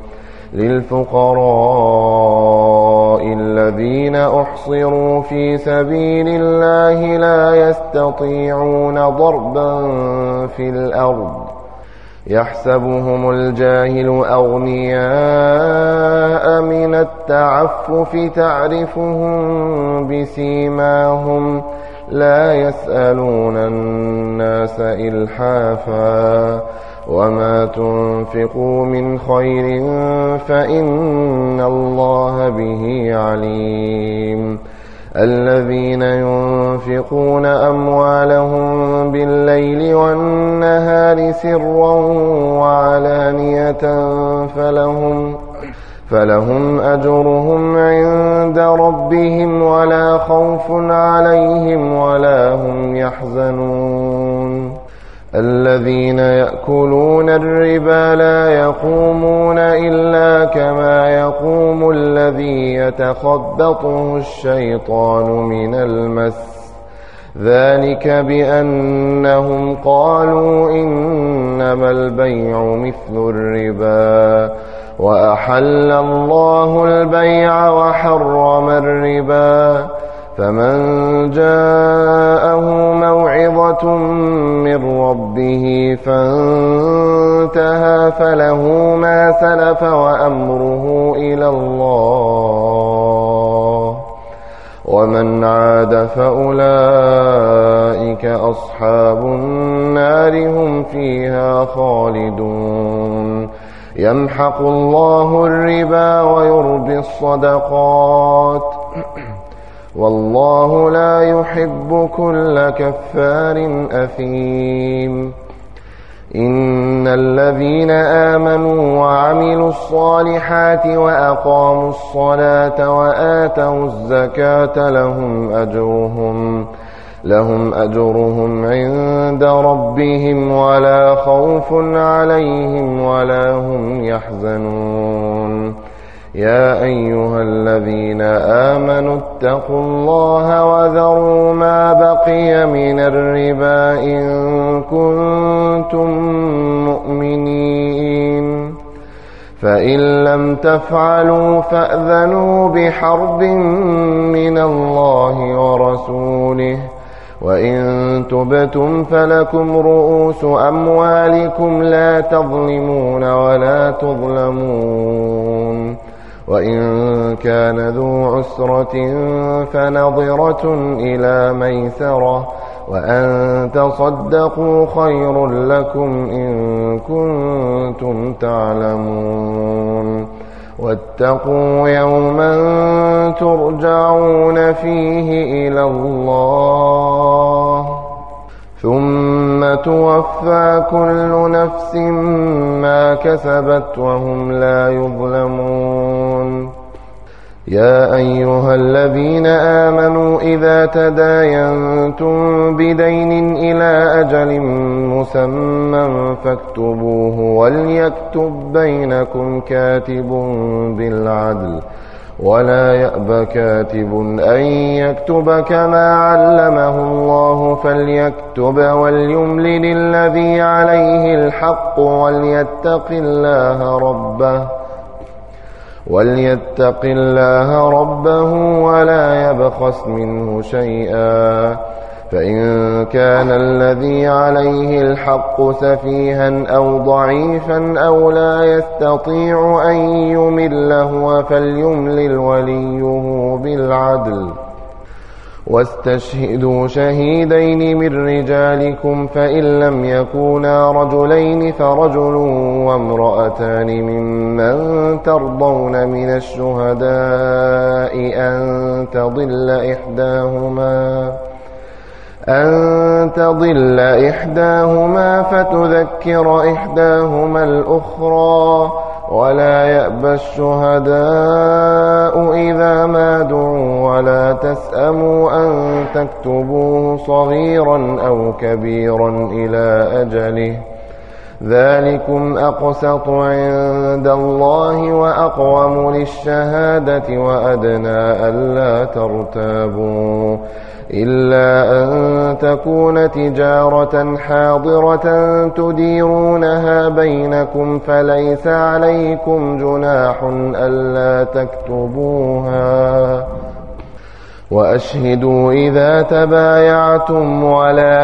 للفقراء الذين أحصروا في سبيل الله لا يستطيعون ضربا في الأرض يحسبهم الجاهل أغنياء من التعفف تعرفهم بسيماهم لا يسألون الناس إلحافا وما تنفقوا من خير فإن الله به عليم الذين ينفقون أموالهم بالليل والنهار سرا وعلانية فلهم فلهم أجرهم عند ربهم ولا خوف عليهم ولا هم يحزنون الذين يأكلون الربا لا يقومون إلا كما يقوم الذي يتخبطه الشيطان من المس ذلك بأنهم قالوا إنما البيع مثل الربا وأحل الله البيع وحرم الربا فمن جاءه موعظة من ربه فانتهى فله ما سلف وأمره إلى الله ومن عاد فأولئك أصحاب النار هم فيها خالدون يمحق الله الربا ويربي الصدقات والله لا يحب كل كفار أثيم إن الذين آمنوا وعملوا الصالحات وأقاموا الصلاة وآتوا الزكاة لهم أجرهم لهم أجرهم عند ربهم ولا خوف عليهم ولا هم يحزنون يا أيها الذين آمنوا اتقوا الله وذروا ما بقي من الربا إن كنتم مؤمنين فإن لم تفعلوا فأذنوا بحرب من الله ورسوله وإن تبتم فلكم رؤوس أموالكم لا تظلمون ولا تظلمون وإن كان ذو عسرة فنظرة إلى ميسرة وأن تصدقوا خير لكم إن كنتم تعلمون واتقوا يوما ترجعون فيه إلى الله ثم توفى كل نفس ما كسبت وهم لا يظلمون يا أيها الذين آمنوا إذا تداينتم بدين إلى أجل مسمى فاكتبوه وليكتب بينكم كاتب بالعدل ولا يأب كاتب أن يكتب كما علمه الله فليكتب وليملل الذي عليه الحق وليتق الله ربه وليتق الله ربه ولا يبخس منه شيئا فإن كان الذي عليه الحق سفيها أو ضعيفا أو لا يستطيع أن يمل هو فليملل وليه بالعدل واستشهدوا شهيدين من رجالكم فإن لم يكونا رجلين فرجل وامرأتان ممن ترضون من الشهداء أن تضل إحداهما أن تضل إحداهما فتذكر إحداهما الأخرى ولا يأبى الشهداء إذا ما دعوا ولا تسأموا أن تكتبوه صغيرا أو كبيرا إلى أجله ذلكم أقسط عند الله وأقوم للشهادة وأدنى ألا ترتابوا إلا أن تكون تجارة حاضرة تديرونها بينكم فليس عليكم جناح ألا تكتبوها وأشهدوا إذا تبايعتم ولا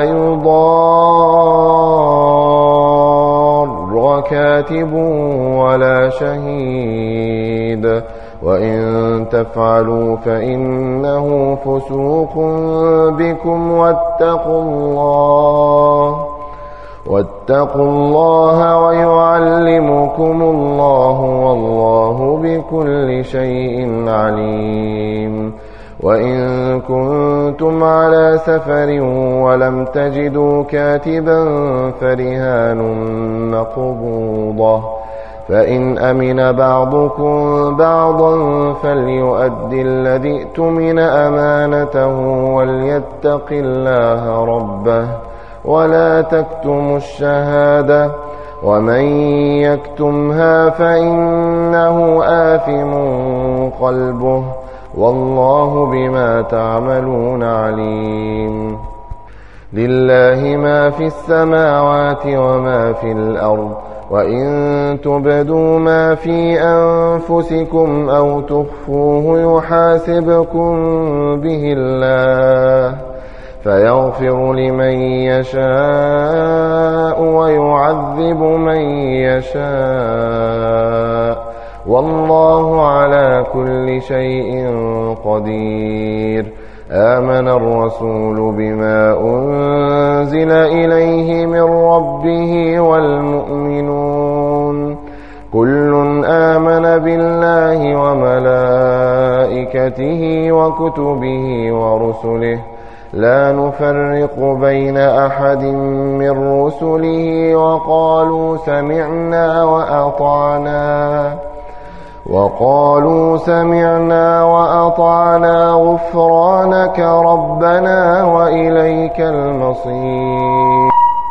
يضار كاتب ولا شهيد وإن تفعلوا فإنه فسوق بكم واتقوا الله واتقوا الله ويعلمكم الله والله بكل شيء عليم وإن كنتم على سفر ولم تجدوا كاتبا فرهان مقبوضة فإن أمن بعضكم بعضا فليؤدي الذي اؤتمن أمانته وليتق الله ربه ولا تكتموا الشهادة ومن يكتمها فإنه آثم قلبه والله بما تعملون عليم لله ما في السماوات وما في الأرض وإن تبدوا ما في أنفسكم أو تخفوه يحاسبكم به الله فيغفر لمن يشاء ويعذب من يشاء والله على كل شيء قدير آمن الرسول بما أنزل إليه من ربه والمؤمنون كل آمن بالله وملائكته وكتبه ورسله لا نفرق بين أحد من رسله وقالوا سمعنا وأطعنا وقالوا سمعنا وأطعنا غفرانك ربنا وإليك المصير.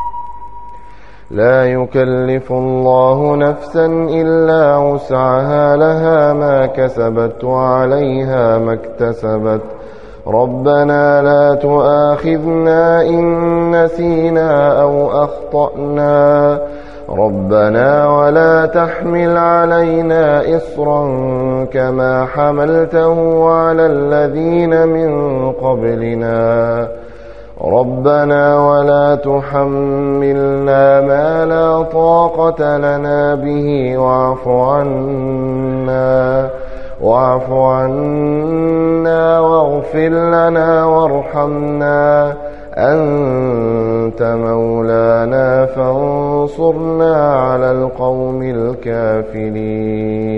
لا يكلف الله نفسا إلا وسعها، لها ما كسبت وعليها ما اكتسبت. ربنا لا تؤاخذنا إن نسينا أو أخطأنا، ربنا ولا تحمل علينا إصرا كما حملته على الذين من قبلنا، ربنا ولا تحملنا ما لا طاقة لنا به واعف عنا واعف عنا واغفر لنا وارحمنا، أنت مولانا فانصرنا على القوم الكافرين.